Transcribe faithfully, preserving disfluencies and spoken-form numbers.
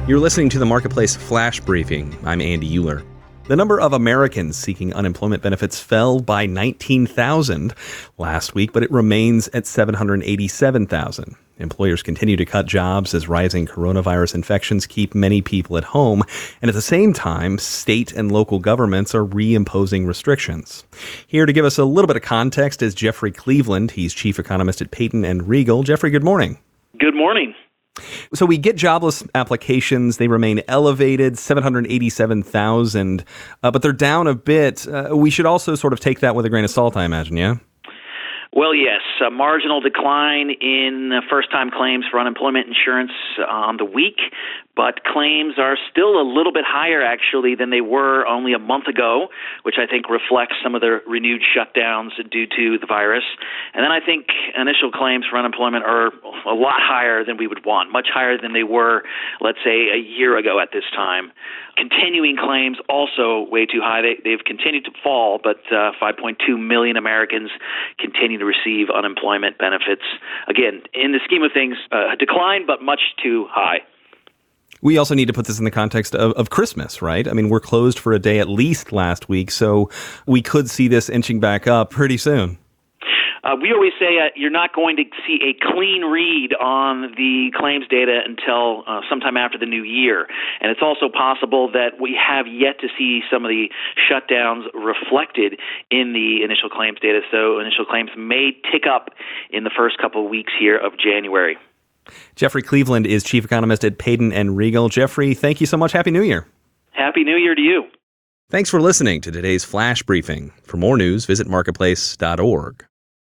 You're listening to the Marketplace Flash Briefing. I'm Andy Euler. The number of Americans seeking unemployment benefits fell by nineteen thousand last week, but it remains at seven hundred eighty-seven thousand. Employers continue to cut jobs as rising coronavirus infections keep many people at home. And at the same time, state and local governments are reimposing restrictions. Here to give us a little bit of context is Jeffrey Cleveland. He's chief economist at Payton and Regal. Jeffrey, good morning. Good morning. So we get jobless applications. They remain elevated, seven hundred eighty-seven thousand, uh, but they're down a bit. Uh, we should also sort of take that with a grain of salt, I imagine, yeah? Well, yes, a marginal decline in first-time claims for unemployment insurance on the week, but claims are still a little bit higher, actually, than they were only a month ago, which I think reflects some of the renewed shutdowns due to the virus. And then I think initial claims for unemployment are a lot higher than we would want, much higher than they were, let's say, a year ago at this time. Continuing claims also way too high. They, they've continued to fall, but uh, five point two million Americans continue to receive unemployment benefits. Again, in the scheme of things, uh, a decline, but much too high. We also need to put this in the context of, of Christmas, right? I mean, we're closed for a day at least last week, so we could see this inching back up pretty soon. Uh, we always say uh, you're not going to see a clean read on the claims data until uh, sometime after the new year. And it's also possible that we have yet to see some of the shutdowns reflected in the initial claims data. So initial claims may tick up in the first couple of weeks here of January. Jeffrey Cleveland is chief economist at Payton and Regal. Jeffrey, thank you so much. Happy New Year. Happy New Year to you. Thanks for listening to today's Flash Briefing. For more news, visit marketplace dot org.